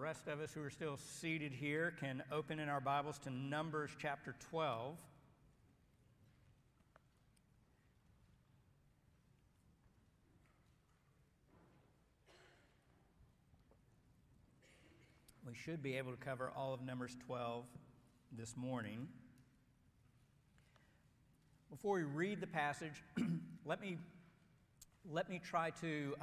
rest of us who are still seated here can open in our Bibles to Numbers chapter 12. We should be able to cover all of Numbers 12 this morning. Before we read the passage, let me try to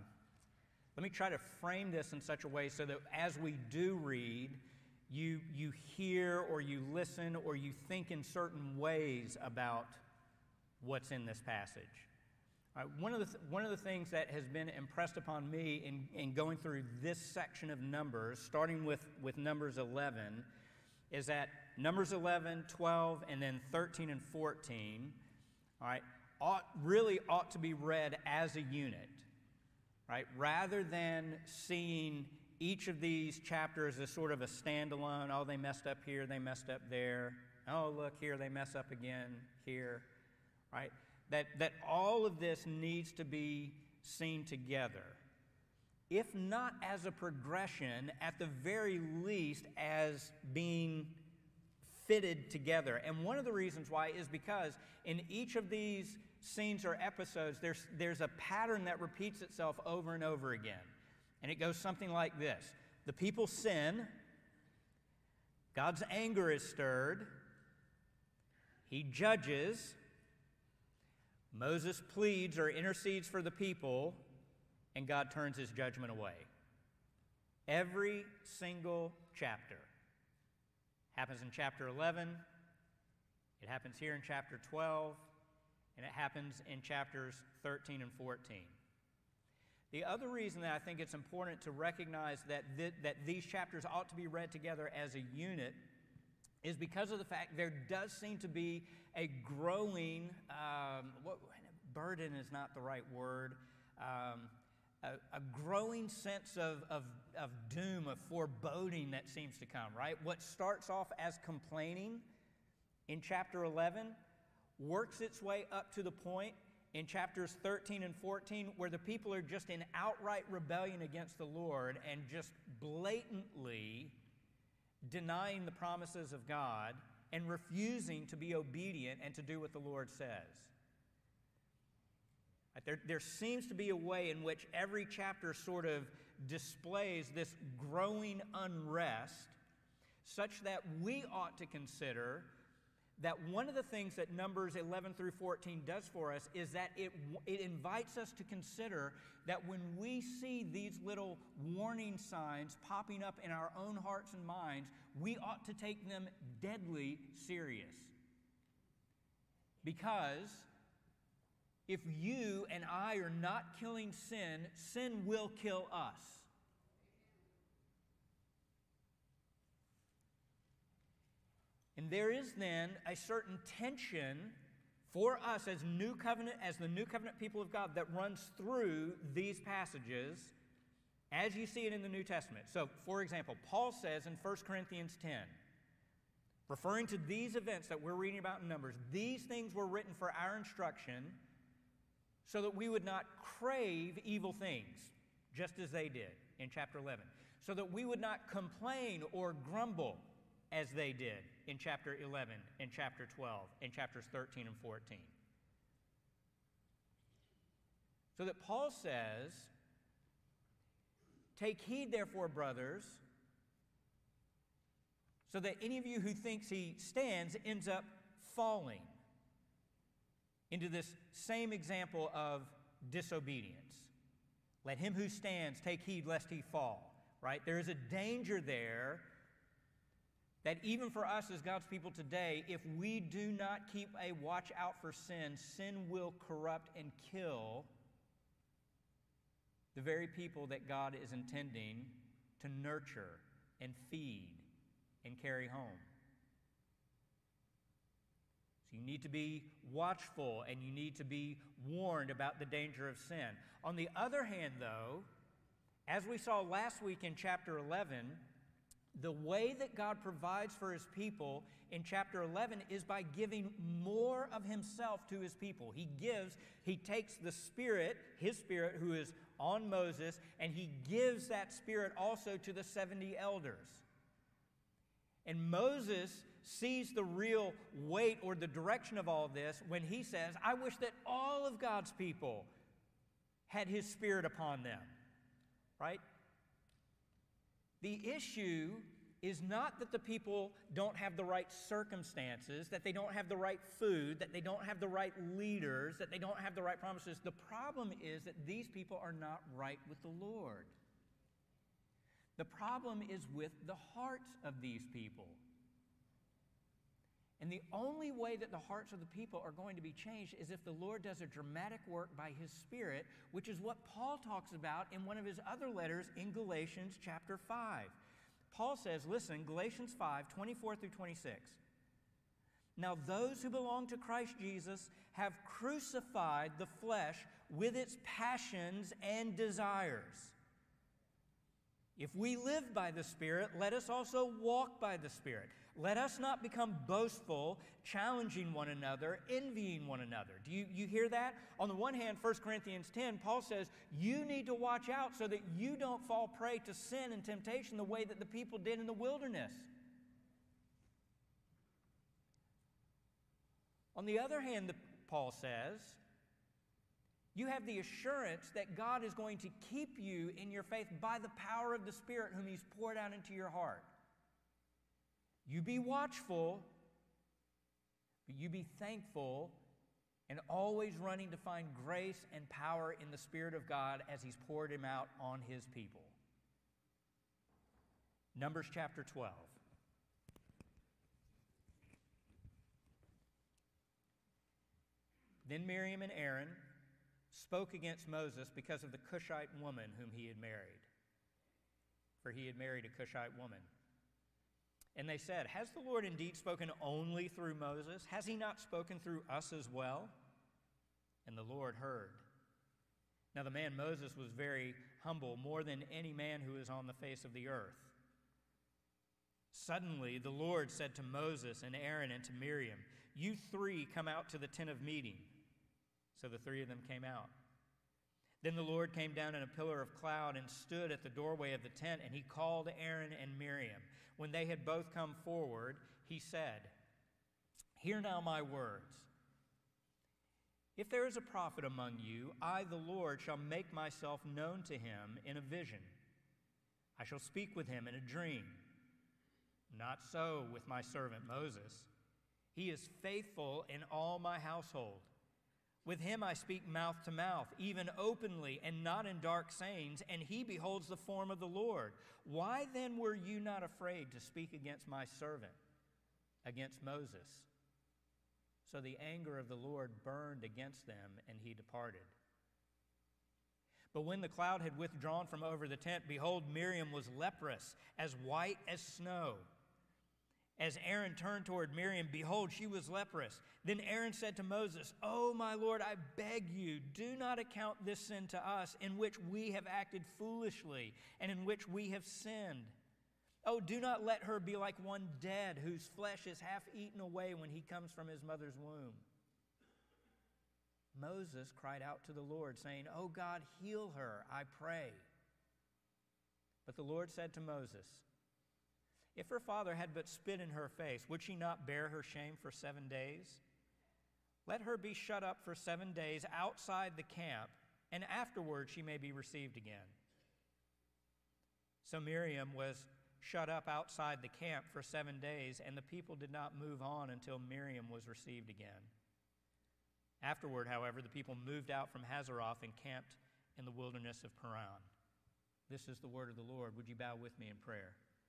frame this in such a way so that as we do read, you hear or you listen or you think in certain ways about what's in this passage. One of the things that has been impressed upon me in going through this section of Numbers, starting with Numbers 11, is that Numbers 11, 12, and then 13 and 14, all right, ought to be read as a unit, right? Rather than seeing each of these chapters as sort of a standalone, oh, they messed up here, they messed up there, oh, look, here, they mess up again, here, right? That all of this needs to be seen together. If not as a progression, at the very least as being fitted together. And one of the reasons why is because in each of these scenes or episodes, there's a pattern that repeats itself over and over again. And it goes something like this. The people sin. God's anger is stirred. He judges. Moses pleads or intercedes for the people, and God turns his judgment away. Every single chapter happens in chapter 11, it happens here in chapter 12, and it happens in chapters 13 and 14. The other reason that I think it's important to recognize that these chapters ought to be read together as a unit is because of the fact there does seem to be a growing, burden is not the right word, a growing sense of doom, of foreboding that seems to come, right? What starts off as complaining in chapter 11 works its way up to the point in chapters 13 and 14 where the people are just in outright rebellion against the Lord and just blatantly denying the promises of God and refusing to be obedient and to do what the Lord says. There seems to be a way in which every chapter sort of displays this growing unrest such that we ought to consider that one of the things that Numbers 11 through 14 does for us is that it invites us to consider that when we see these little warning signs popping up in our own hearts and minds, we ought to take them deadly serious. Because if you and I are not killing sin, sin will kill us. And there is then a certain tension for us as the New Covenant people of God that runs through these passages as you see it in the New Testament. So, for example, Paul says in 1 Corinthians 10, referring to these events that we're reading about in Numbers, these things were written for our instruction so that we would not crave evil things, just as they did in chapter 11, so that we would not complain or grumble as they did in chapter 11, in chapter 12, in chapters 13 and 14. So that Paul says, take heed, therefore, brothers, so that any of you who thinks he stands ends up falling into this same example of disobedience. Let him who stands take heed lest he fall, right? There is a danger there that even for us as God's people today, if we do not keep a watch out for sin, sin will corrupt and kill the very people that God is intending to nurture and feed and carry home. So you need to be watchful and you need to be warned about the danger of sin. On the other hand, though, as we saw last week in chapter 11, the way that God provides for his people in chapter 11 is by giving more of himself to his people. He takes the Spirit, his Spirit, who is on Moses, and he gives that Spirit also to the 70 elders. And Moses sees the real weight or the direction of all this when he says, I wish that all of God's people had his Spirit upon them. Right? The issue is not that the people don't have the right circumstances, that they don't have the right food, that they don't have the right leaders, that they don't have the right promises. The problem is that these people are not right with the Lord. The problem is with the hearts of these people. And the only way that the hearts of the people are going to be changed is if the Lord does a dramatic work by his Spirit, which is what Paul talks about in one of his other letters in Galatians chapter 5. Paul says, listen, Galatians 5, 24 through 26. Now those who belong to Christ Jesus have crucified the flesh with its passions and desires. If we live by the Spirit, let us also walk by the Spirit. Let us not become boastful, challenging one another, envying one another. Do you hear that? On the one hand, 1 Corinthians 10, Paul says, you need to watch out so that you don't fall prey to sin and temptation the way that the people did in the wilderness. On the other hand, Paul says, you have the assurance that God is going to keep you in your faith by the power of the Spirit whom he's poured out into your heart. You be watchful, but you be thankful and always running to find grace and power in the Spirit of God as he's poured him out on his people. Numbers chapter 12. Then Miriam and Aaron spoke against Moses because of the Cushite woman whom he had married. For he had married a Cushite woman. And they said, has the Lord indeed spoken only through Moses? Has he not spoken through us as well? And the Lord heard. Now the man Moses was very humble, more than any man who is on the face of the earth. Suddenly the Lord said to Moses and Aaron and to Miriam, you three come out to the tent of meeting. So the three of them came out. Then the Lord came down in a pillar of cloud and stood at the doorway of the tent, and he called Aaron and Miriam. When they had both come forward, he said, hear now my words. If there is a prophet among you, I, the Lord, shall make myself known to him in a vision. I shall speak with him in a dream. Not so with my servant Moses. He is faithful in all my household. With him I speak mouth to mouth, even openly, and not in dark sayings, and he beholds the form of the Lord. Why then were you not afraid to speak against my servant, against Moses? So the anger of the Lord burned against them, and he departed. But when the cloud had withdrawn from over the tent, behold, Miriam was leprous, as white as snow. As Aaron turned toward Miriam, behold, she was leprous. Then Aaron said to Moses, oh, my Lord, I beg you, do not account this sin to us, in which we have acted foolishly, and in which we have sinned. Oh, do not let her be like one dead, whose flesh is half eaten away when he comes from his mother's womb. Moses cried out to the Lord, saying, oh God, heal her, I pray. But the Lord said to Moses, if her father had but spit in her face, would she not bear her shame for 7 days? Let her be shut up for 7 days outside the camp, and afterward she may be received again. So Miriam was shut up outside the camp for 7 days, and the people did not move on until Miriam was received again. Afterward, however, the people moved out from Hazeroth and camped in the wilderness of Paran. This is the word of the Lord. Would you bow with me in prayer?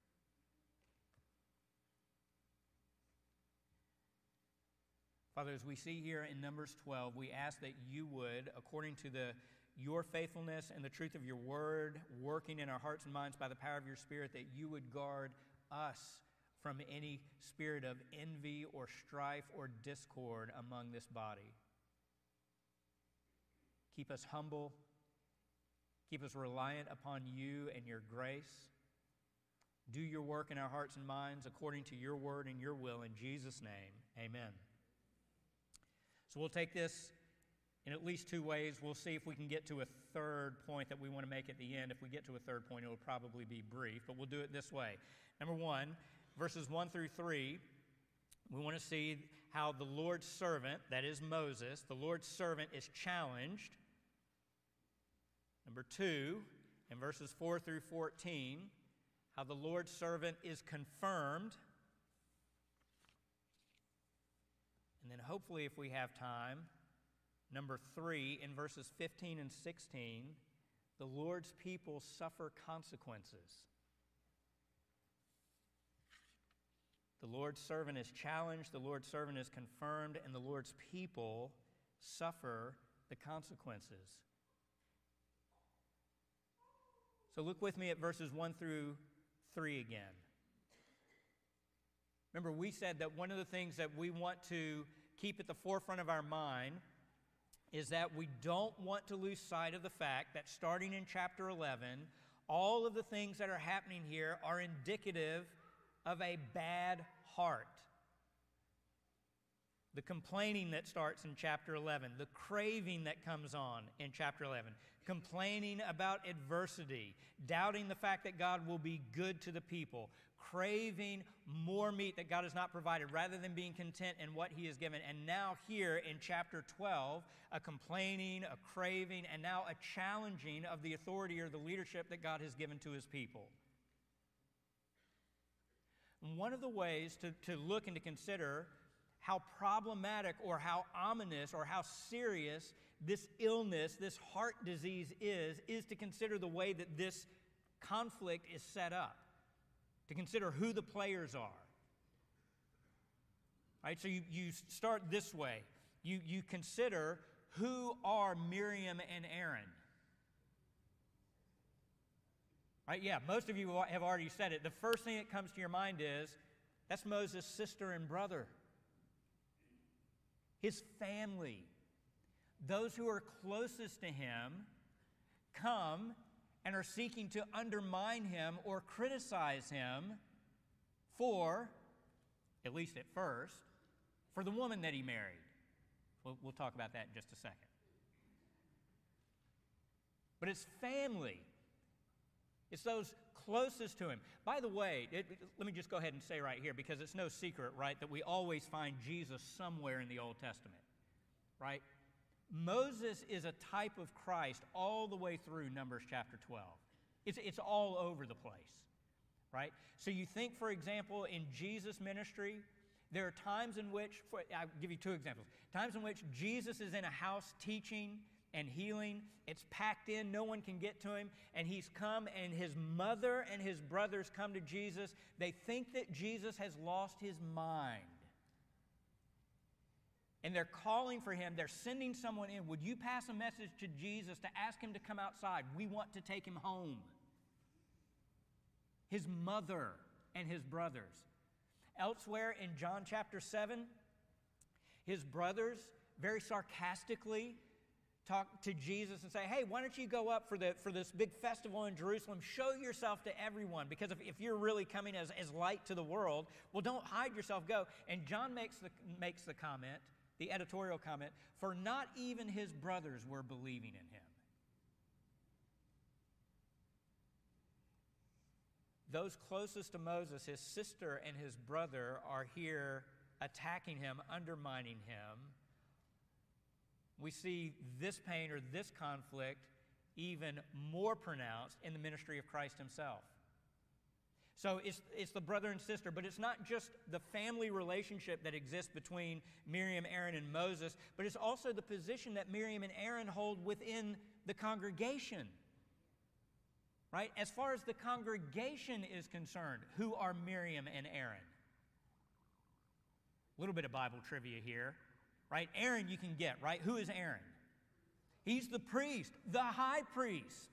Father, as we see here in Numbers 12, we ask that you would, according to your faithfulness and the truth of your word, working in our hearts and minds by the power of your Spirit, that you would guard us from any spirit of envy or strife or discord among this body. Keep us humble. Keep us reliant upon you and your grace. Do your work in our hearts and minds according to your word and your will. In Jesus' name, amen. So we'll take this in at least two ways. We'll see if we can get to a third point that we want to make at the end. If we get to a third point, it will probably be brief, but we'll do it this way. Number one, verses 1 through 3, we want to see how the Lord's servant, that is Moses, the Lord's servant is challenged. Number 2, in verses 4 through 14, how the Lord's servant is confirmed. And then hopefully, if we have time, number 3, in verses 15 and 16, the Lord's people suffer consequences. The Lord's servant is challenged, the Lord's servant is confirmed, and the Lord's people suffer the consequences. So look with me at verses 1 through 3 again. Remember, we said that one of the things that we want to keep at the forefront of our mind is that we don't want to lose sight of the fact that starting in chapter 11, all of the things that are happening here are indicative of a bad heart. The complaining that starts in chapter 11, the craving that comes on in chapter 11, complaining about adversity, doubting the fact that God will be good to the people, craving more meat that God has not provided rather than being content in what He has given. And now here in chapter 12, a complaining, a craving, and now a challenging of the authority or the leadership that God has given to His people. One of the ways to look and to consider how problematic or how ominous or how serious this illness, this heart disease is to consider the way that this conflict is set up, to consider who the players are. Right? So you start this way. You consider who are Miriam and Aaron. Right? Yeah, most of you have already said it. The first thing that comes to your mind is, that's Moses' sister and brother. His family. Those who are closest to him come and are seeking to undermine him or criticize him for, at least at first, for the woman that he married. We'll talk about that in just a second. But it's family. It's those closest to him. By the way, let me just go ahead and say right here, because it's no secret, right, that we always find Jesus somewhere in the Old Testament, right? Moses is a type of Christ all the way through Numbers chapter 12. It's all over the place, right? So you think, for example, in Jesus' ministry, there are times in which, I'll give you two examples, times in which Jesus is in a house teaching and healing. It's packed in, no one can get to him, and he's come, and his mother and his brothers come to Jesus. They think that Jesus has lost his mind. And they're calling for him. They're sending someone in. Would you pass a message to Jesus to ask him to come outside? We want to take him home. His mother and his brothers. Elsewhere in John chapter 7, his brothers very sarcastically talk to Jesus and say, hey, why don't you go up for this big festival in Jerusalem? Show yourself to everyone, because if you're really coming as light to the world, well, don't hide yourself, go. And John makes the comment, the editorial comment, for not even his brothers were believing in him. Those closest to Moses, his sister and his brother, are here attacking him, undermining him. We see this pain or this conflict even more pronounced in the ministry of Christ himself. So it's the brother and sister, but it's not just the family relationship that exists between Miriam, Aaron, and Moses, but it's also the position that Miriam and Aaron hold within the congregation. Right? As far as the congregation is concerned, who are Miriam and Aaron? A little bit of Bible trivia here. Right? Aaron you can get, right? Who is Aaron? He's the priest, the high priest.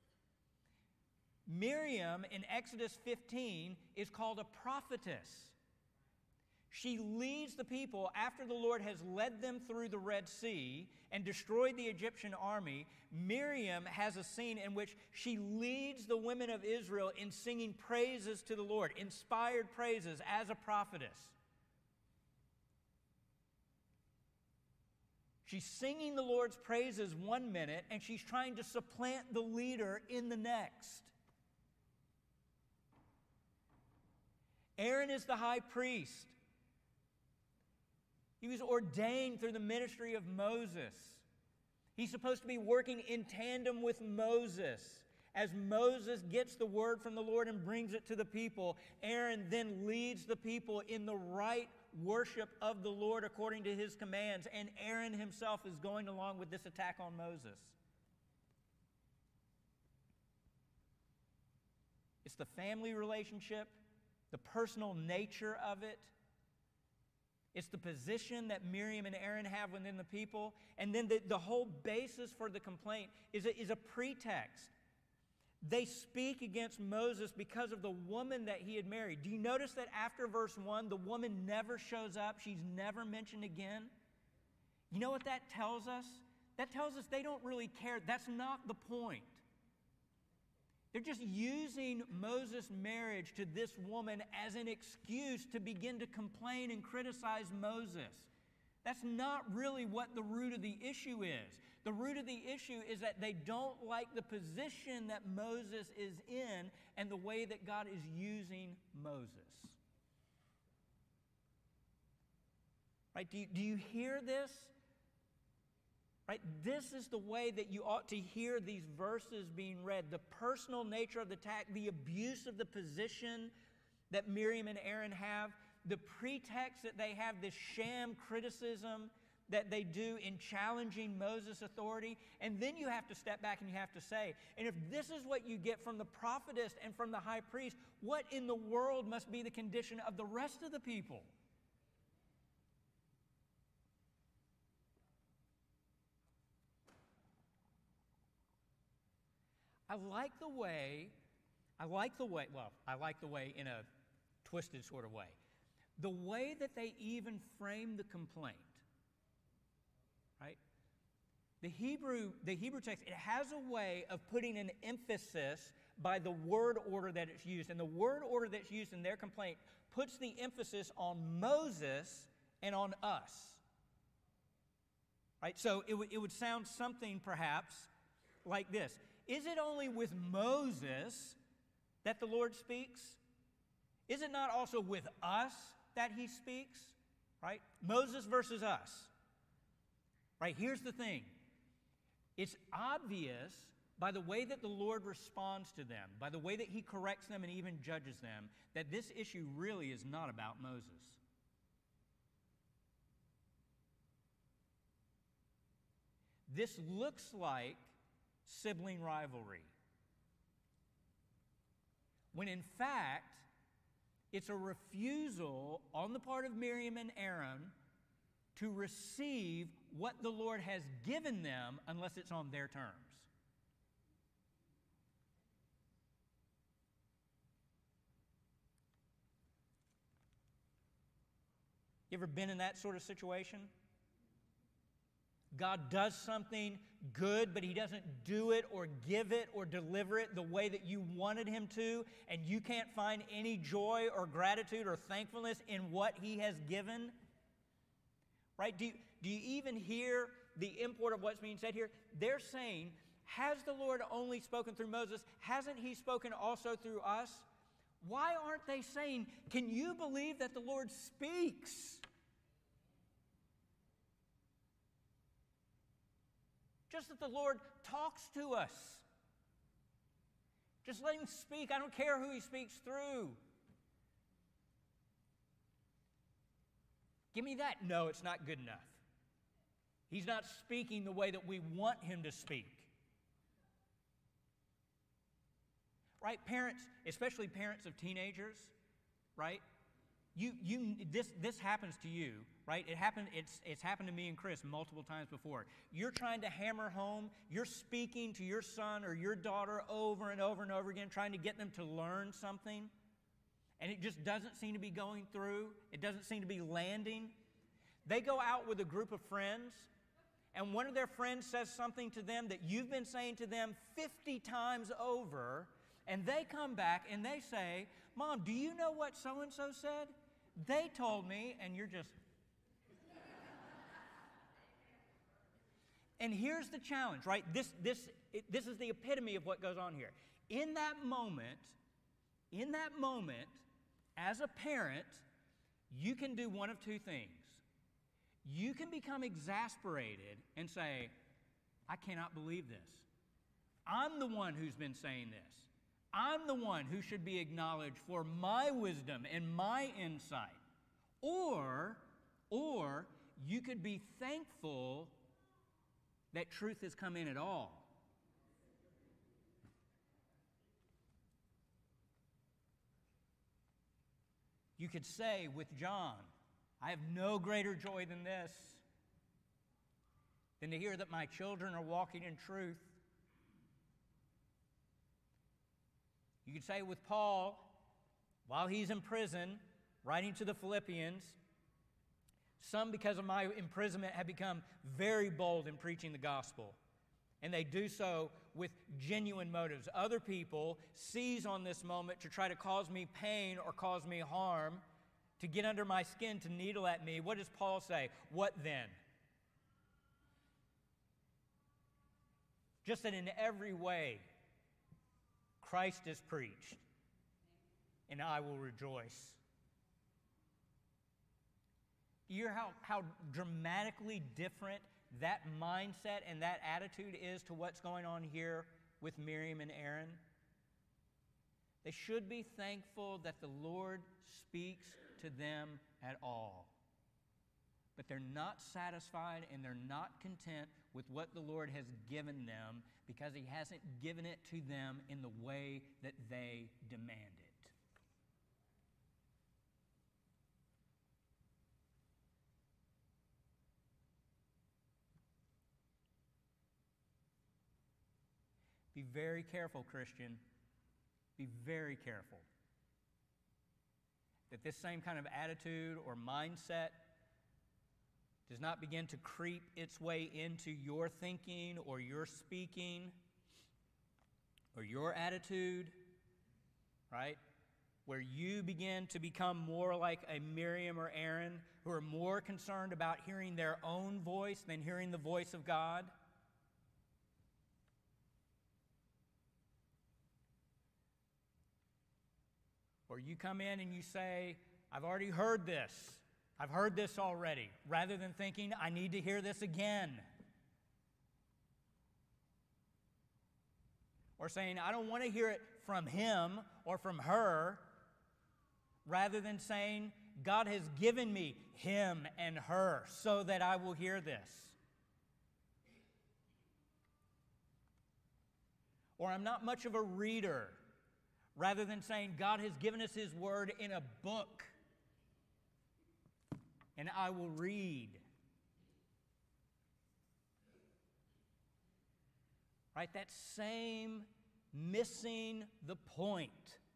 Miriam in Exodus 15 is called a prophetess. She leads the people after the Lord has led them through the Red Sea and destroyed the Egyptian army. Miriam has a scene in which she leads the women of Israel in singing praises to the Lord, inspired praises as a prophetess. She's singing the Lord's praises one minute, and she's trying to supplant the leader in the next. Aaron is the high priest. He was ordained through the ministry of Moses. He's supposed to be working in tandem with Moses. As Moses gets the word from the Lord and brings it to the people, Aaron then leads the people in the right worship of the Lord according to his commands, and Aaron himself is going along with this attack on Moses. It's the family relationship, the personal nature of it. It's the position that Miriam and Aaron have within the people. And then the whole basis for the complaint is a pretext. They speak against Moses because of the woman that he had married. Do you notice that after verse 1, the woman never shows up? She's never mentioned again. You know what that tells us? That tells us they don't really care. That's not the point. They're just using Moses' marriage to this woman as an excuse to begin to complain and criticize Moses. That's not really what the root of the issue is. The root of the issue is that they don't like the position that Moses is in and the way that God is using Moses. Right? Do you hear this? Right? This is the way that you ought to hear these verses being read. The personal nature of the attack, the abuse of the position that Miriam and Aaron have, the pretext that they have, this sham criticism that they do in challenging Moses' authority. And then you have to step back and you have to say, and if this is what you get from the prophetess and from the high priest, what in the world must be the condition of the rest of the people? I like the way in a twisted sort of way. The way that they even frame the complaint, right? The Hebrew text, it has a way of putting an emphasis by the word order that it's used. And the word order that's used in their complaint puts the emphasis on Moses and on us. Right? So it would sound something perhaps like this. Is it only with Moses that the Lord speaks? Is it not also with us that he speaks? Right? Moses versus us. Right? Here's the thing. It's obvious by the way that the Lord responds to them, by the way that he corrects them and even judges them, that this issue really is not about Moses. This looks like sibling rivalry, when in fact it's a refusal on the part of Miriam and Aaron to receive what the Lord has given them unless it's on their terms. You ever been in that sort of situation? God does something good, but he doesn't do it or give it or deliver it the way that you wanted him to, and you can't find any joy or gratitude or thankfulness in what he has given? Right? Do you even hear the import of what's being said here? They're saying, has the Lord only spoken through Moses? Hasn't he spoken also through us? Why aren't they saying, can you believe that the Lord speaks? Just that the Lord talks to us. Just let him speak. I don't care who he speaks through. Give me that. No, it's not good enough. He's not speaking the way that we want him to speak. Right? Parents, especially parents of teenagers, right? This happens to you, right? It's happened to me and Chris multiple times before. You're trying to hammer home, you're speaking to your son or your daughter over and over and over again, trying to get them to learn something, and it just doesn't seem to be going through. It doesn't seem to be landing. They go out with a group of friends, and one of their friends says something to them that you've been saying to them 50 times over, and they come back and they say, Mom, do you know what so-and-so said? They told me, and you're just... And here's the challenge, right? This is the epitome of what goes on here. In that moment, as a parent, you can do one of two things. You can become exasperated and say, I cannot believe this. I'm the one who's been saying this. I'm the one who should be acknowledged for my wisdom and my insight. Or you could be thankful that truth has come in at all. You could say with John, I have no greater joy than this, than to hear that my children are walking in truth. You could say with Paul, while he's in prison, writing to the Philippians, some, because of my imprisonment, have become very bold in preaching the gospel. And they do so with genuine motives. Other people seize on this moment to try to cause me pain or cause me harm, to get under my skin, to needle at me. What does Paul say? What then? Just that in every way, Christ is preached, and I will rejoice. You hear how dramatically different that mindset and that attitude is to what's going on here with Miriam and Aaron? They should be thankful that the Lord speaks to them at all. But they're not satisfied and they're not content with what the Lord has given them because He hasn't given it to them in the way that they demand it. Be very careful, Christian. Be very careful that this same kind of attitude or mindset does not begin to creep its way into your thinking or your speaking or your attitude, right? Where you begin to become more like a Miriam or Aaron who are more concerned about hearing their own voice than hearing the voice of God. Or you come in and you say, I've already heard this. I've heard this already, rather than thinking, I need to hear this again. Or saying, I don't want to hear it from him or from her, rather than saying, God has given me him and her so that I will hear this. Or I'm not much of a reader, rather than saying, God has given us His Word in a book, and I will read. Right? That same missing the point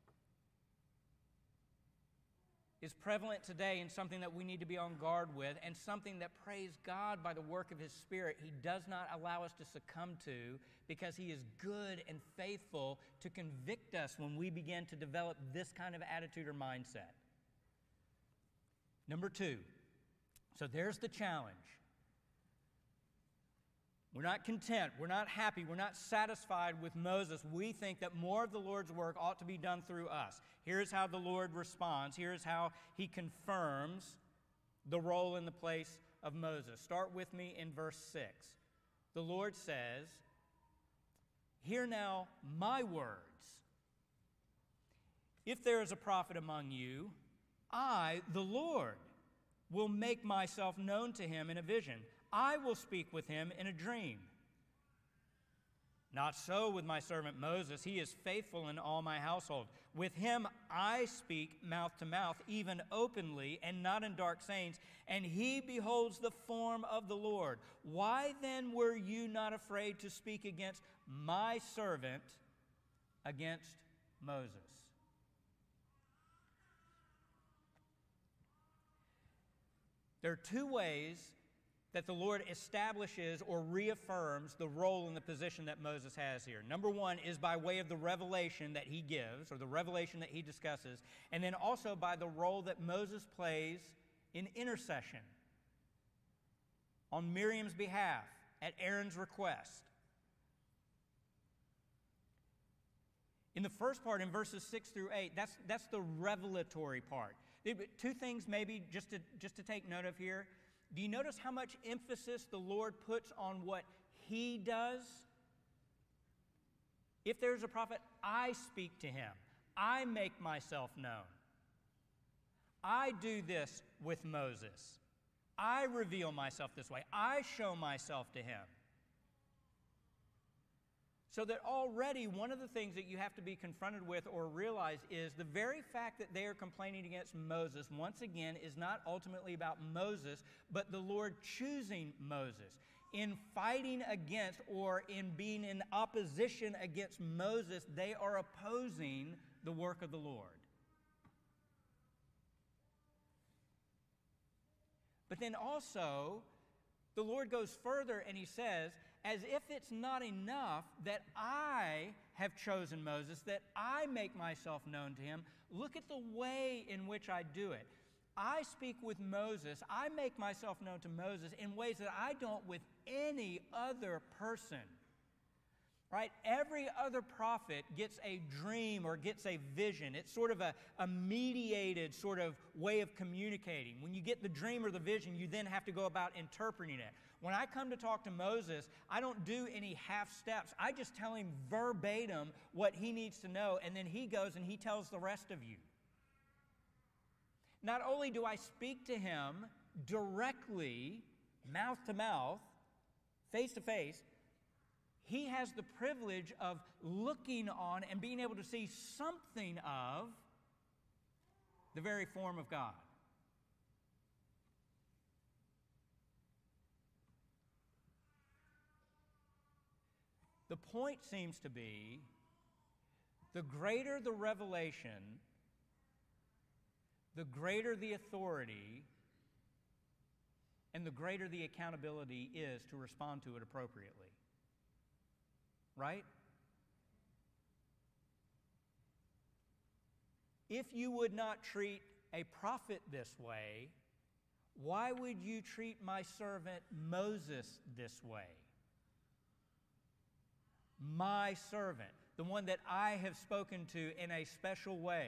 is prevalent today and something that we need to be on guard with, and something that, praise God, by the work of His Spirit, He does not allow us to succumb to, because He is good and faithful to convict us when we begin to develop this kind of attitude or mindset. Number two, so there's the challenge. We're not content, we're not happy, we're not satisfied with Moses. We think that more of the Lord's work ought to be done through us. Here's how the Lord responds. Here's how He confirms the role and the place of Moses. Start with me in verse 6. The Lord says, hear now my words. If there is a prophet among you, I, the Lord, will make myself known to him in a vision. I will speak with him in a dream. Not so with my servant Moses. He is faithful in all my household. With him I speak mouth to mouth, even openly, and not in dark sayings, and he beholds the form of the Lord. Why then were you not afraid to speak against my servant, against Moses? There are two ways that the Lord establishes or reaffirms the role and the position that Moses has here. Number one is by way of the revelation that he gives, or the revelation that he discusses, and then also by the role that Moses plays in intercession on Miriam's behalf at Aaron's request. In the first part, in verses 6 through 8, that's the revelatory part. Two things maybe just to take note of here. Do you notice how much emphasis the Lord puts on what He does? If there's a prophet, I speak to him. I make myself known. I do this with Moses. I reveal myself this way. I show myself to him. So that already one of the things that you have to be confronted with or realize is the very fact that they are complaining against Moses, once again, is not ultimately about Moses, but the Lord choosing Moses. In fighting against or in being in opposition against Moses, they are opposing the work of the Lord. But then also, the Lord goes further and He says, as if it's not enough that I have chosen Moses, that I make myself known to him, look at the way in which I do it. I speak with Moses, I make myself known to Moses in ways that I don't with any other person. Right? Every other prophet gets a dream or gets a vision. It's sort of a mediated sort of way of communicating. When you get the dream or the vision, you then have to go about interpreting it. When I come to talk to Moses, I don't do any half steps. I just tell him verbatim what he needs to know, and then he goes and he tells the rest of you. Not only do I speak to him directly, mouth to mouth, face to face, he has the privilege of looking on and being able to see something of the very form of God. The point seems to be, the greater the revelation, the greater the authority, and the greater the accountability is to respond to it appropriately. Right? If you would not treat a prophet this way, why would you treat my servant Moses this way? My servant, the one that I have spoken to in a special way.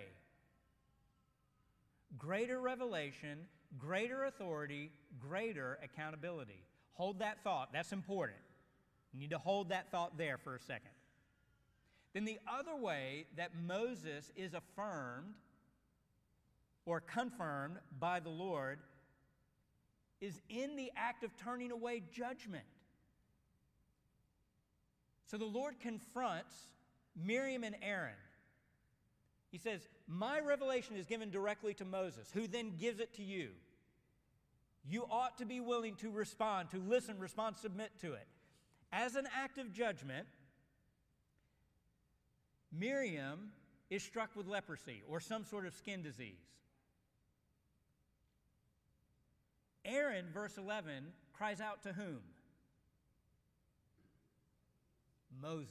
Greater revelation, greater authority, greater accountability. Hold that thought. That's important. You need to hold that thought there for a second. Then the other way that Moses is affirmed or confirmed by the Lord is in the act of turning away judgment. So the Lord confronts Miriam and Aaron. He says, my revelation is given directly to Moses, who then gives it to you. You ought to be willing to respond, to listen, respond, submit to it. As an act of judgment, Miriam is struck with leprosy or some sort of skin disease. Aaron, verse 11, cries out to whom? Moses.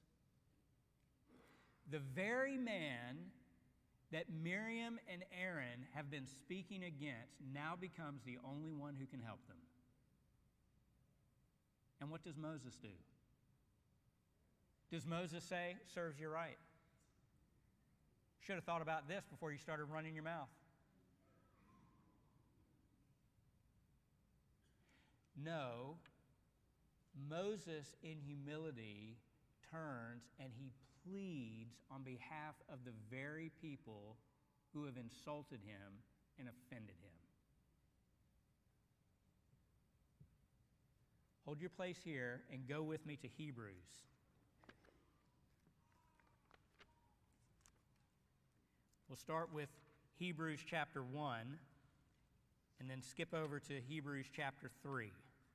The very man that Miriam and Aaron have been speaking against now becomes the only one who can help them. And what does Moses do? Does Moses say, serves you right? Should have thought about this before you started running your mouth. No, Moses in humility turns and he pleads on behalf of the very people who have insulted him and offended him. Hold your place here and go with me to Hebrews. We'll start with Hebrews chapter 1 and then skip over to Hebrews chapter 3.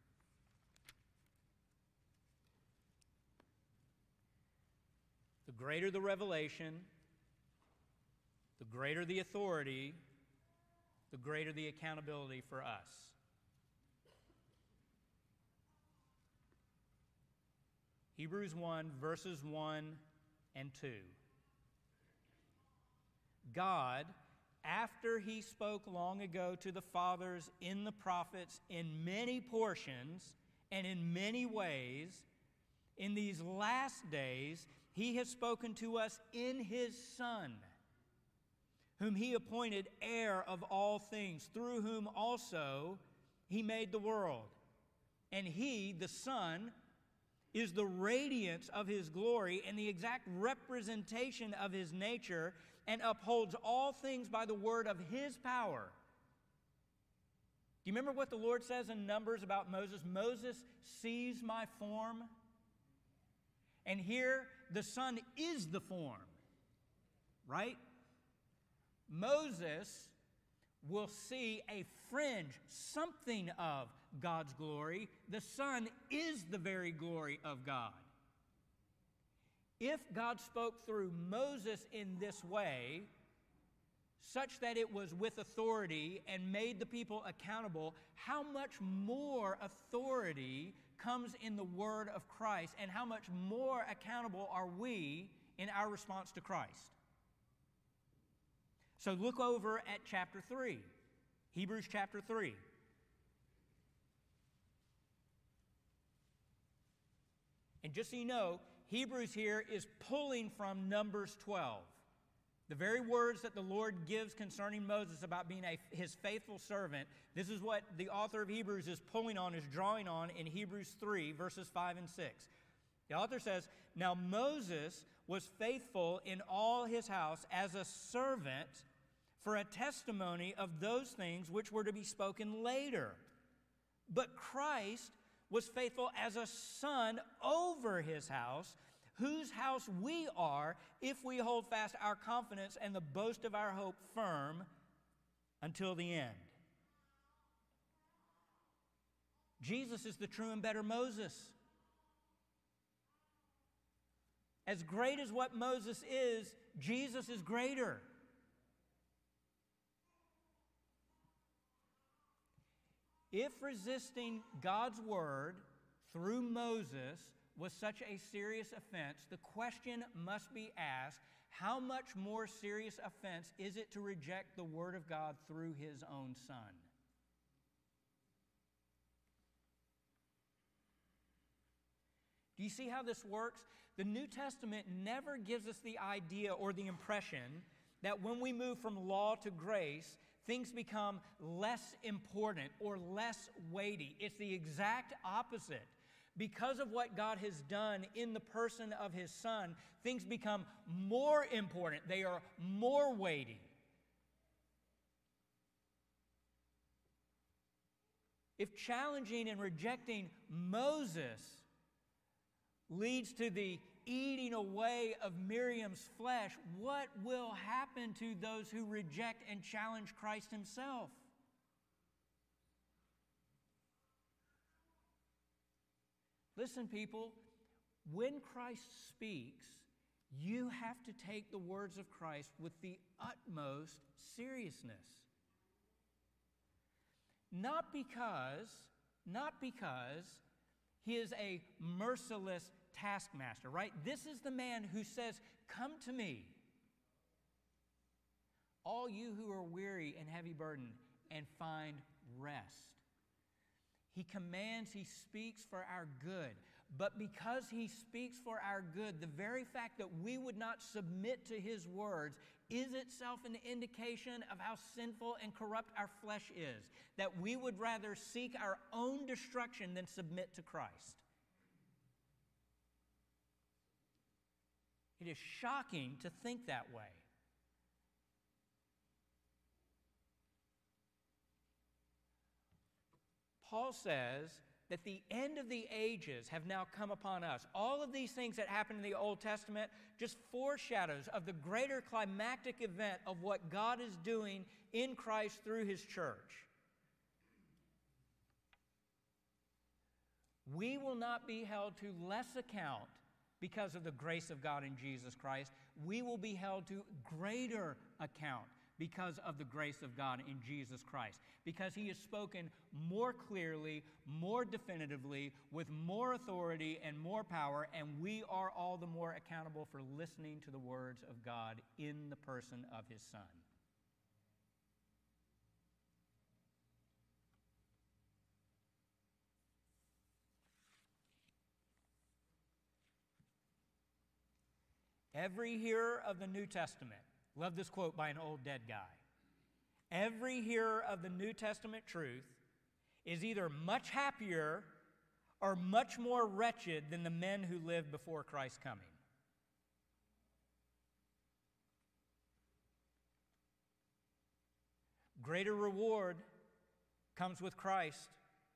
The greater the revelation, the greater the authority, the greater the accountability for us. Hebrews 1, verses 1 and 2. God, after He spoke long ago to the fathers in the prophets in many portions And in many ways, in these last days, he has spoken to us in his Son, whom he appointed heir of all things, through whom also he made the world. And he, the Son, is the radiance of his glory and the exact representation of his nature, and upholds all things by the word of his power. Do you remember what the Lord says in Numbers about Moses? Moses sees my form. And here, the Son is the form, right? Moses will see a fringe, something of God's glory. The Son is the very glory of God. If God spoke through Moses in this way, such that it was with authority and made the people accountable, how much more authority comes in the word of Christ, and how much more accountable are we in our response to Christ? So look over at chapter 3, Hebrews chapter 3. And just so you know, Hebrews here is pulling from Numbers 12. The very words that the Lord gives concerning Moses about being his faithful servant, this is what the author of Hebrews is pulling on, is drawing on in Hebrews 3, verses 5 and 6. The author says, "Now Moses was faithful in all his house as a servant for a testimony of those things which were to be spoken later. But Christ was faithful as a son over his house, whose house we are if we hold fast our confidence and the boast of our hope firm until the end." Jesus is the true and better Moses. As great as what Moses is, Jesus is greater. If resisting God's word through Moses was such a serious offense, the question must be asked, how much more serious offense is it to reject the word of God through his own Son? Do you see how this works? The New Testament never gives us the idea or the impression that when we move from law to grace, things become less important or less weighty. It's the exact opposite. Because of what God has done in the person of his Son, things become more important. They are more weighty. If challenging and rejecting Moses leads to the eating away of Miriam's flesh, what will happen to those who reject and challenge Christ himself? Listen, people, when Christ speaks, you have to take the words of Christ with the utmost seriousness. Not because he is a merciless taskmaster, right? This is the man who says, "Come to me, all you who are weary and heavy burdened, and find rest." He commands, he speaks for our good. But because he speaks for our good, the very fact that we would not submit to his words is itself an indication of how sinful and corrupt our flesh is, that we would rather seek our own destruction than submit to Christ. It is shocking to think that way. Paul says that the end of the ages have now come upon us. All of these things that happened in the Old Testament just foreshadows of the greater climactic event of what God is doing in Christ through his church. We will not be held to less account because of the grace of God in Jesus Christ. We will be held to greater account because of the grace of God in Jesus Christ. Because he has spoken more clearly, more definitively, with more authority and more power, and we are all the more accountable for listening to the words of God in the person of his Son. Every hearer of the New Testament, love this quote by an old dead guy. Every hearer of the New Testament truth is either much happier or much more wretched than the men who lived before Christ's coming. Greater reward comes with Christ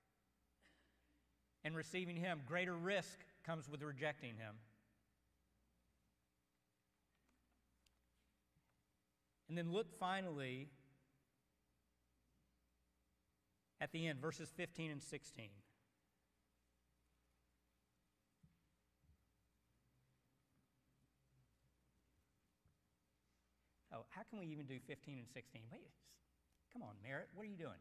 and receiving Him. Greater risk comes with rejecting Him. And then look finally at the end, verses 15 and 16. Oh, how can we even do 15 and 16? Wait, come on, Merritt, what are you doing?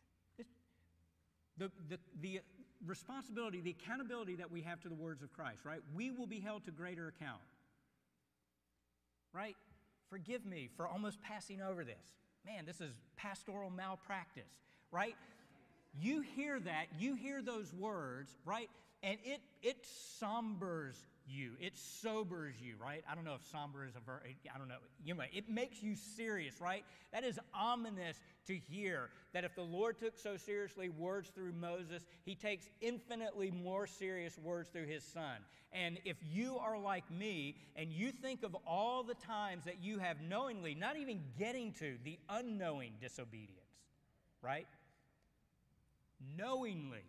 The responsibility, the accountability that we have to the words of Christ, right? We will be held to greater account, right? Forgive me for almost passing over this. Man, this is pastoral malpractice, right? You hear that, you hear those words, right? And it sombers you. It sobers you, right? I don't know if somber is a verb. I don't know. You know, it makes you serious, right? That is ominous to hear, that if the Lord took so seriously words through Moses, He takes infinitely more serious words through His Son. And if you are like me, and you think of all the times that you have knowingly, not even getting to the unknowing disobedience, right? Knowingly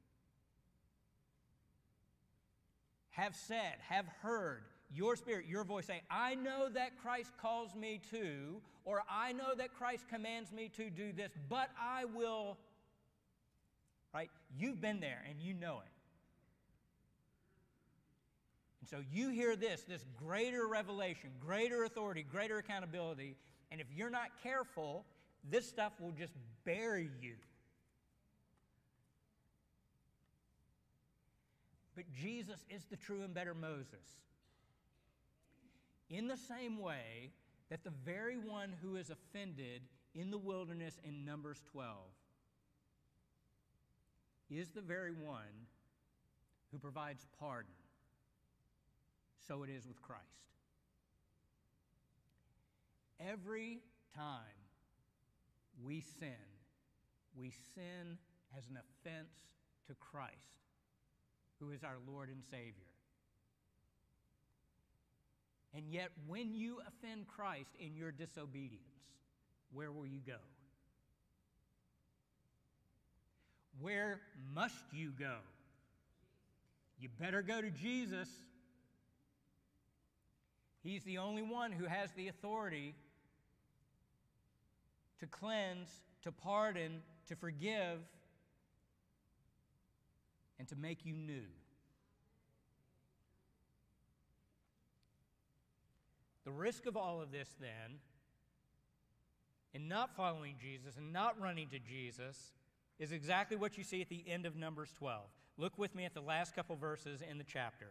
have said, have heard your spirit, your voice say, I know that Christ calls me to, or I know that Christ commands me to do this, but I will, right? You've been there and you know it. And so you hear this greater revelation, greater authority, greater accountability, and if you're not careful, this stuff will just bury you. But Jesus is the true and better Moses. In the same way that the very one who is offended in the wilderness in Numbers 12 is the very one who provides pardon, so it is with Christ. Every time we sin as an offense to Christ, who is our Lord and Savior. And yet, when you offend Christ in your disobedience, where will you go? Where must you go? You better go to Jesus. He's the only one who has the authority to cleanse, to pardon, to forgive, and to make you new. The risk of all of this, then, in not following Jesus and not running to Jesus, is exactly what you see at the end of Numbers 12. Look with me at the last couple verses in the chapter.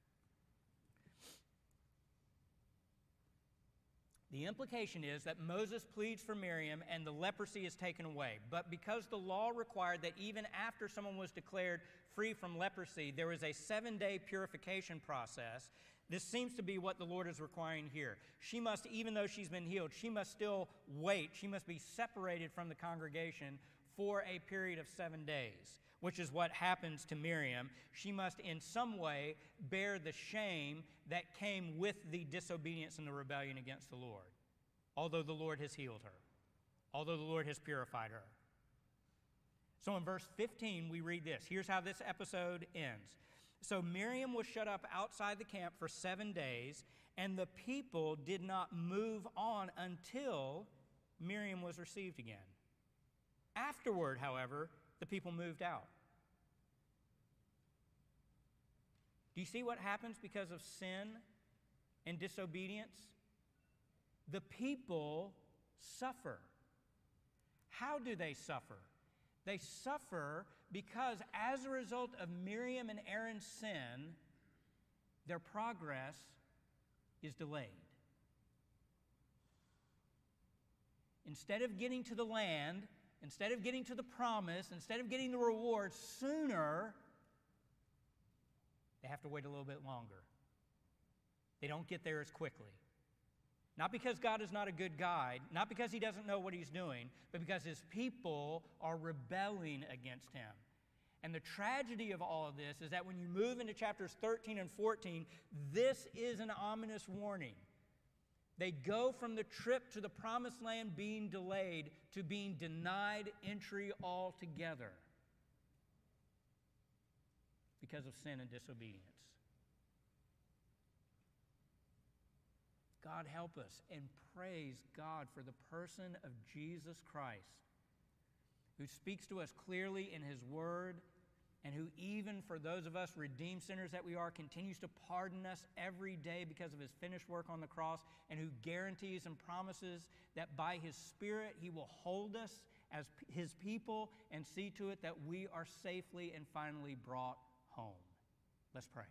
The implication is that Moses pleads for Miriam and the leprosy is taken away. But because the law required that even after someone was declared free from leprosy, there was a 7-day purification process, this seems to be what the Lord is requiring here. She must, even though she's been healed, she must still wait. She must be separated from the congregation for a period of 7 days, which is what happens to Miriam. She must in some way bear the shame that came with the disobedience and the rebellion against the Lord, although the Lord has healed her, although the Lord has purified her. So in verse 15, we read this. Here's how this episode ends. So Miriam was shut up outside the camp for 7 days, and the people did not move on until Miriam was received again. Afterward, however, the people moved out. Do you see what happens because of sin and disobedience? The people suffer. How do they suffer? They suffer because as a result of Miriam and Aaron's sin, their progress is delayed. Instead of getting to the land, instead of getting to the promise, instead of getting the reward sooner, they have to wait a little bit longer. They don't get there as quickly. Not because God is not a good guide, not because he doesn't know what he's doing, but because his people are rebelling against him. And the tragedy of all of this is that when you move into chapters 13 and 14, this is an ominous warning. They go from the trip to the promised land being delayed to being denied entry altogether because of sin and disobedience. God help us, and praise God for the person of Jesus Christ, who speaks to us clearly in his word, and who, even for those of us redeemed sinners that we are, continues to pardon us every day because of his finished work on the cross, and who guarantees and promises that by his Spirit he will hold us as his people and see to it that we are safely and finally brought home. Let's pray.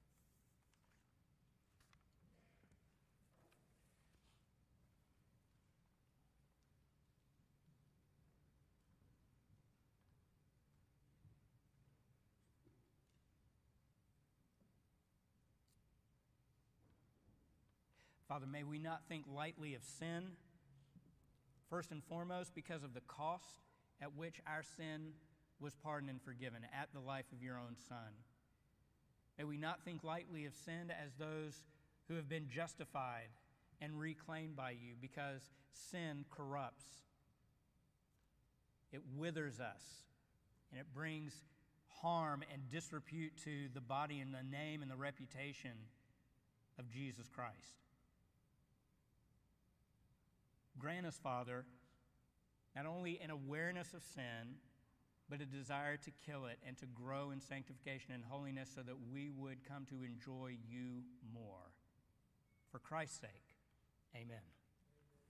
Father, may we not think lightly of sin, first and foremost because of the cost at which our sin was pardoned and forgiven at the life of your own Son. May we not think lightly of sin as those who have been justified and reclaimed by you, because sin corrupts. It withers us, and it brings harm and disrepute to the body and the name and the reputation of Jesus Christ. Grant us, Father, not only an awareness of sin, but a desire to kill it and to grow in sanctification and holiness so that we would come to enjoy you more. For Christ's sake, amen.